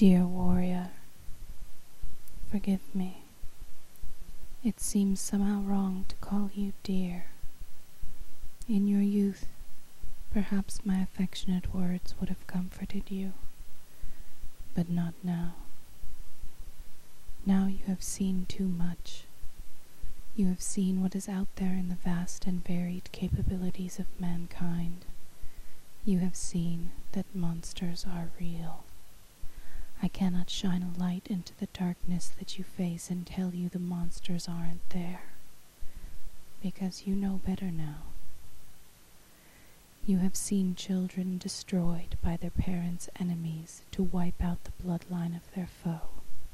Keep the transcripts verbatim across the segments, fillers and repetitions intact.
Dear warrior, forgive me. It seems somehow wrong to call you dear. In your youth, perhaps my affectionate words would have comforted you, but not now. Now you have seen too much. You have seen what is out there in the vast and varied capabilities of mankind. You have seen that monsters are real. I cannot shine a light into the darkness that you face and tell you the monsters aren't there, because you know better now. You have seen children destroyed by their parents' enemies to wipe out the bloodline of their foe.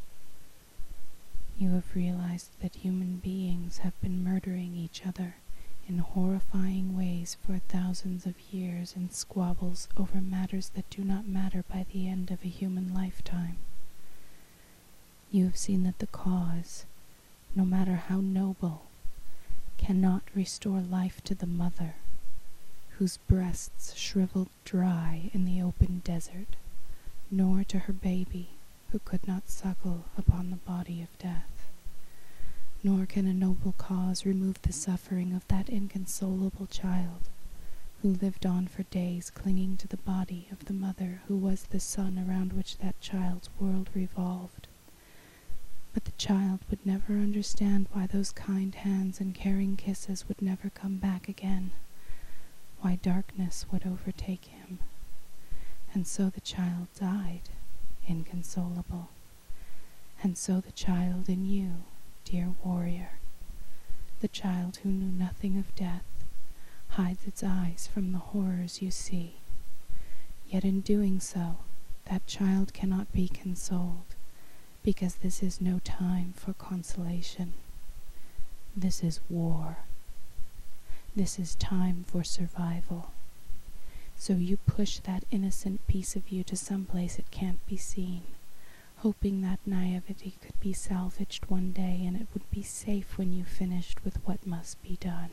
You have realized that human beings have been murdering each other in horrifying ways for thousands of years in squabbles over matters that do not matter by the end of a human lifetime. You have seen that the cause, no matter how noble, cannot restore life to the mother, whose breasts shriveled dry in the open desert, nor to her baby, who could not suckle upon the body of death. Nor can a noble cause remove the suffering of that inconsolable child, who lived on for days clinging to the body of the mother who was the sun around which that child's world revolved. But the child would never understand why those kind hands and caring kisses would never come back again, why darkness would overtake him. And so the child died, inconsolable. And so the child in you, dear warrior, the child who knew nothing of death, hides its eyes from the horrors you see. Yet in doing so, that child cannot be consoled, because this is no time for consolation. This is war. This is time for survival. So you push that innocent piece of you to some place it can't be seen, hoping that naivety could be salvaged one day and it would be safe when you finished with what must be done.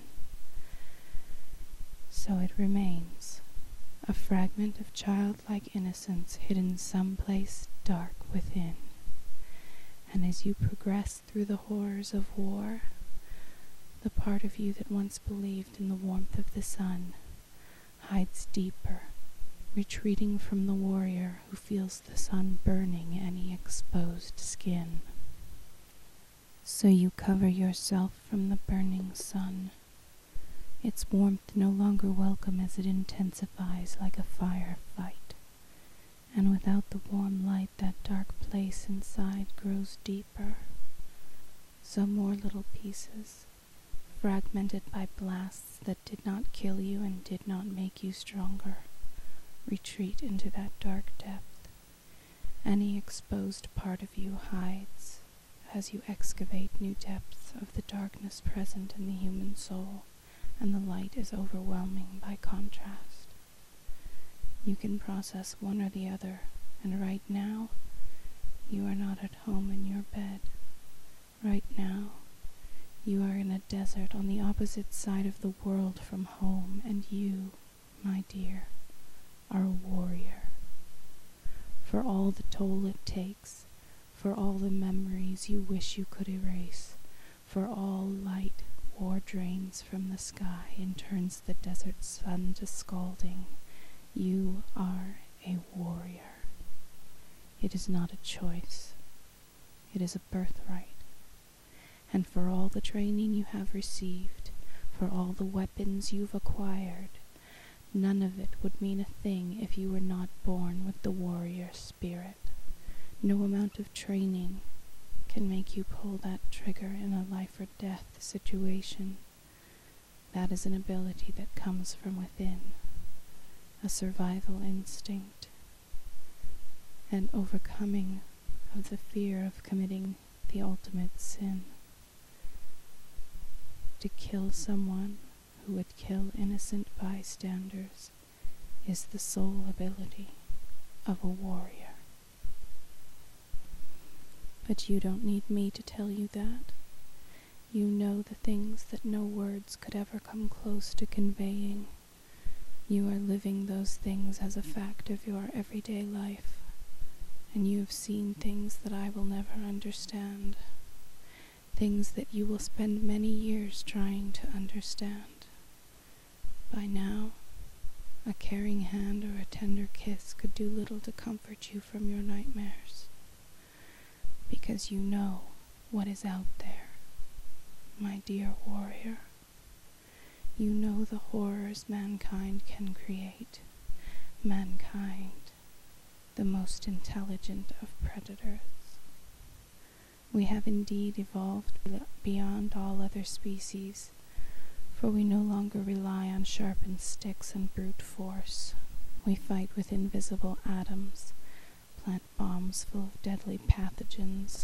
So it remains, a fragment of childlike innocence hidden someplace dark within. And as you progress through the horrors of war, the part of you that once believed in the warmth of the sun hides deeper, retreating from the warrior who feels the sun burning any exposed skin. So you cover yourself from the burning sun, its warmth no longer welcome as it intensifies like a fire fight, and without the warm light that dark place inside grows deeper. Some more little pieces, fragmented by blasts that did not kill you and did not make you stronger, retreat into that dark depth. Any exposed part of you hides as you excavate new depths of the darkness present in the human soul, and the light is overwhelming by contrast. You can process one or the other, and right now, you are not at home in your bed. Right now, you are in a desert on the opposite side of the world from home, and you, my dear, are a warrior. For all the toll it takes, for all the memories you wish you could erase, for all light war drains from the sky and turns the desert sun to scalding, you are a warrior. It is not a choice. It is a birthright. And for all the training you have received, for all the weapons you've acquired, none of it would mean a thing if you were not born with the warrior spirit. No amount of training can make you pull that trigger in a life or death situation. That is an ability that comes from within, a survival instinct, an overcoming of the fear of committing the ultimate sin. To kill someone who would kill innocent bystanders is the sole ability of a warrior. But you don't need me to tell you that. You know the things that no words could ever come close to conveying. You are living those things as a fact of your everyday life, and you have seen things that I will never understand, things that you will spend many years trying to understand. By now, a caring hand or a tender kiss could do little to comfort you from your nightmares, because you know what is out there, my dear warrior. You know the horrors mankind can create, mankind, the most intelligent of predators. We have indeed evolved beyond all other species, for we no longer rely on sharpened sticks and brute force. We fight with invisible atoms, plant bombs full of deadly pathogens,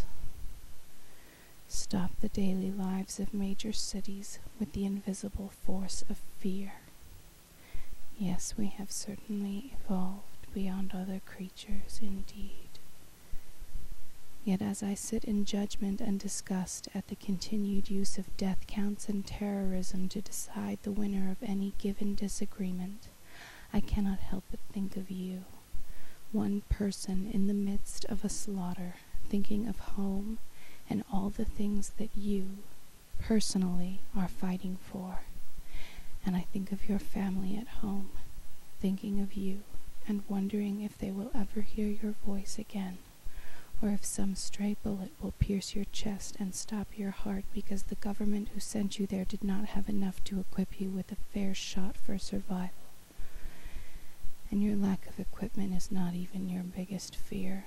stop the daily lives of major cities with the invisible force of fear. Yes, we have certainly evolved beyond other creatures indeed. Yet as I sit in judgment and disgust at the continued use of death counts and terrorism to decide the winner of any given disagreement, I cannot help but think of you, one person in the midst of a slaughter, thinking of home and all the things that you, personally, are fighting for. And I think of your family at home, thinking of you, and wondering if they will ever hear your voice again, or if some stray bullet will pierce your chest and stop your heart because the government who sent you there did not have enough to equip you with a fair shot for survival. And your lack of equipment is not even your biggest fear.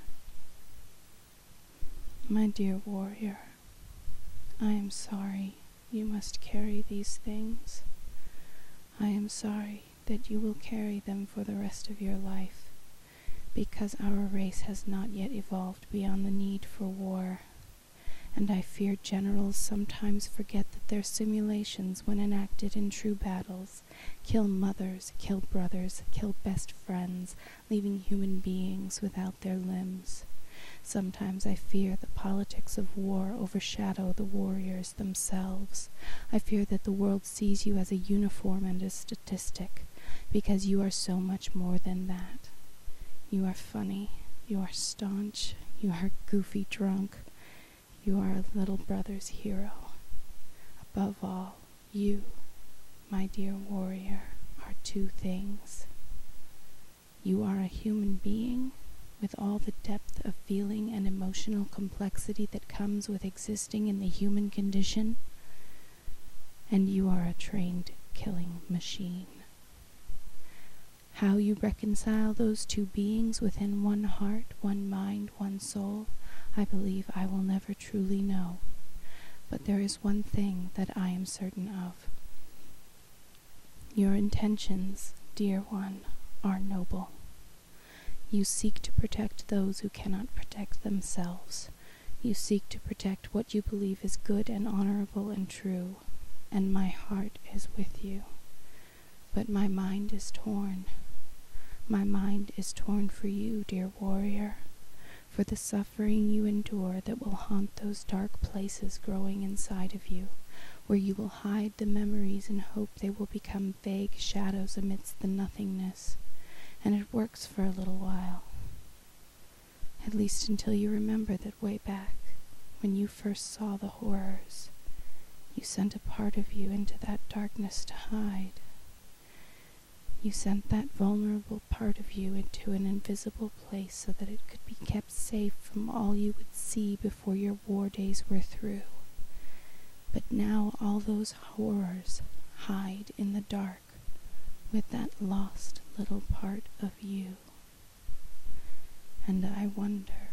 My dear warrior, I am sorry you must carry these things. I am sorry that you will carry them for the rest of your life, because our race has not yet evolved beyond the need for war, and I fear generals sometimes forget that their simulations, when enacted in true battles, kill mothers, kill brothers, kill best friends, leaving human beings without their limbs. Sometimes I fear the politics of war overshadow the warriors themselves. I fear that the world sees you as a uniform and a statistic, because you are so much more than that. You are funny, you are staunch, you are goofy drunk, you are a little brother's hero. Above all, you, my dear warrior, are two things. You are a human being, with all the depth of feeling and emotional complexity that comes with existing in the human condition, and you are a trained killing machine. How you reconcile those two beings within one heart, one mind, one soul, I believe I will never truly know. But there is one thing that I am certain of. Your intentions, dear one, are noble. You seek to protect those who cannot protect themselves. You seek to protect what you believe is good and honorable and true, and my heart is with you. But my mind is torn. My mind is torn for you, dear warrior, for the suffering you endure that will haunt those dark places growing inside of you, where you will hide the memories and hope they will become vague shadows amidst the nothingness. And it works for a little while, at least until you remember that way back, when you first saw the horrors, you sent a part of you into that darkness to hide. You sent that vulnerable part of you into an invisible place so that it could be kept safe from all you would see before your war days were through. But now all those horrors hide in the dark with that lost little part of you. And I wonder,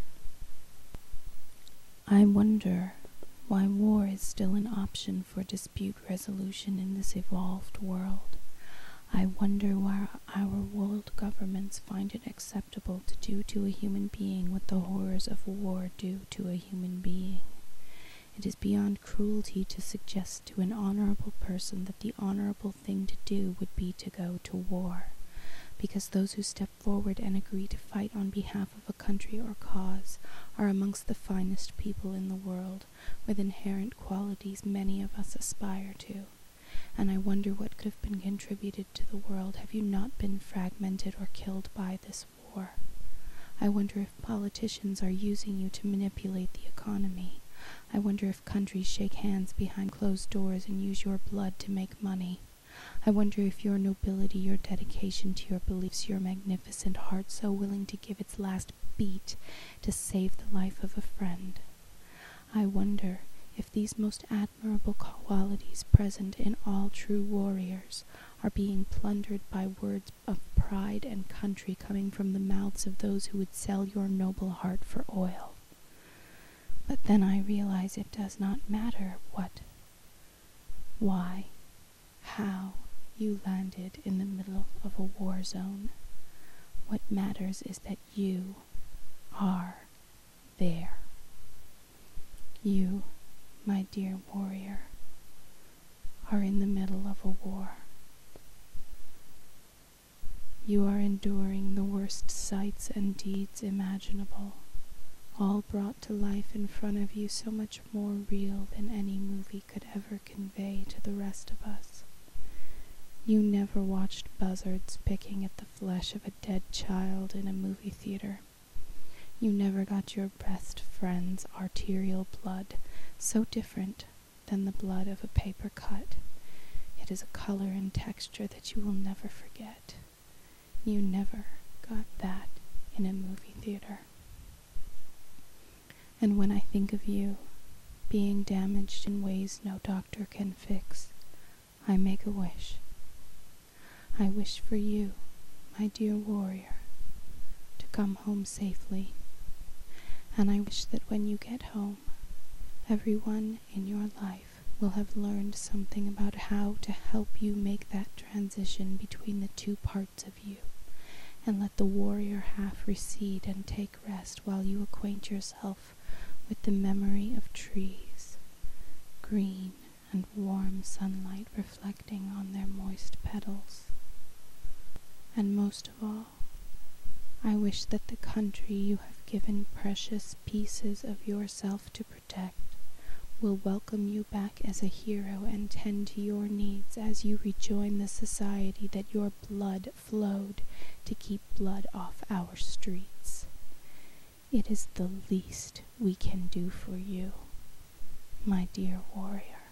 I wonder why war is still an option for dispute resolution in this evolved world. I wonder why our world governments find it acceptable to do to a human being what the horrors of war do to a human being. It is beyond cruelty to suggest to an honorable person that the honorable thing to do would be to go to war, because those who step forward and agree to fight on behalf of a country or cause are amongst the finest people in the world, with inherent qualities many of us aspire to. And I wonder what could have been contributed to the world have you not been fragmented or killed by this war. I wonder if politicians are using you to manipulate the economy. I wonder if countries shake hands behind closed doors and use your blood to make money. I wonder if your nobility, your dedication to your beliefs, your magnificent heart so willing to give its last beat to save the life of a friend. I wonder if these most admirable qualities present in all true warriors are being plundered by words of pride and country coming from the mouths of those who would sell your noble heart for oil. But then I realize it does not matter what, why, how you landed in the middle of a war zone. What matters is that you are there. You, my dear warrior, are in the middle of a war. You are enduring the worst sights and deeds imaginable, all brought to life in front of you, so much more real than any movie could ever convey to the rest of us. You never watched buzzards picking at the flesh of a dead child in a movie theater. You never got your best friend's arterial blood, so different than the blood of a paper cut. It is a color and texture that you will never forget. You never got that in a movie theater. And when I think of you being damaged in ways no doctor can fix, I make a wish. I wish for you, my dear warrior, to come home safely. And I wish that when you get home, everyone in your life will have learned something about how to help you make that transition between the two parts of you, and let the warrior half recede and take rest while you acquaint yourself with the memory of trees, green and warm sunlight reflecting on their moist petals. And most of all, I wish that the country you have given precious pieces of yourself to protect will welcome you back as a hero and tend to your needs as you rejoin the society that your blood flowed to keep blood off our streets. It is the least we can do for you, my dear warrior.